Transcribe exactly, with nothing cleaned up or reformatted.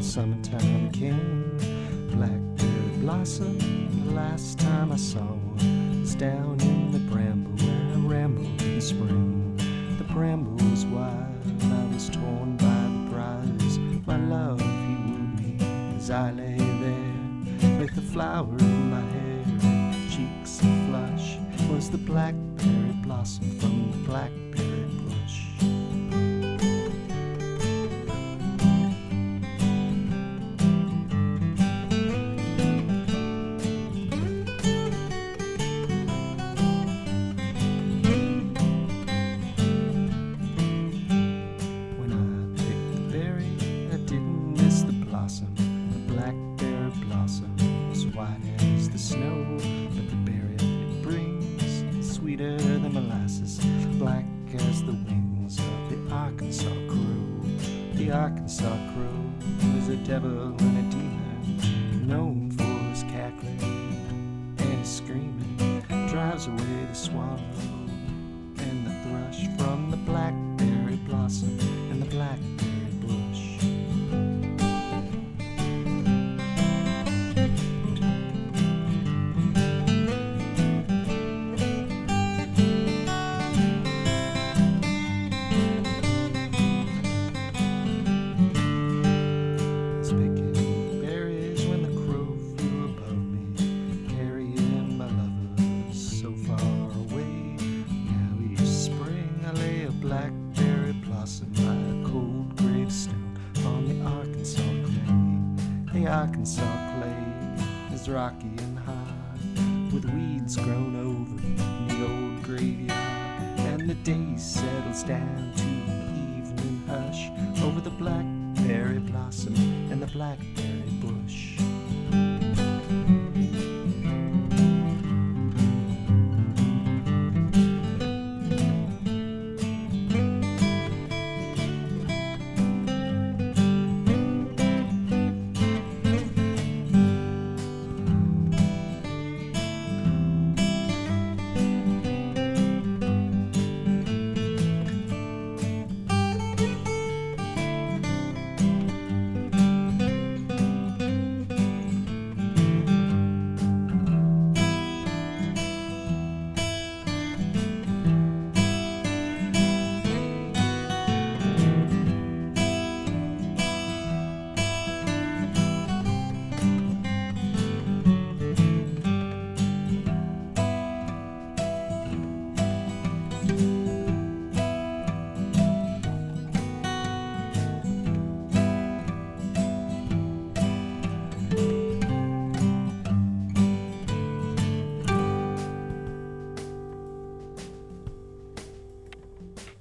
summertime came. Blackberry blossom, the last time I saw one was down in the bramble where I rambled in spring. The bramble was wild, I was torn by the briars. My love, he wooed me as I lay there with the flower in my hair, cheeks a flush. Was the blackberry blossom from the blackberry bush. When I picked the berry, I didn't miss the blossom. The blackberry blossom was white as the snow, but the berry it brings is sweeter than molasses, black as the wings of the Arkansas crow. The Arkansas crow is a devil and a demon, known for his cackling and his screaming. Drives away the swallow and the thrush from the blackberry blossom and the blackberry bush. Picking berries when the crow flew above me, carrying my lover so far away. Now each spring I lay a blackberry blossom by a cold gravestone on the Arkansas clay. The Arkansas clay is rocky and hard, with weeds grown over in the old graveyard, and the day settles down to an evening hush over the blackberry blossom and the blackberry bush.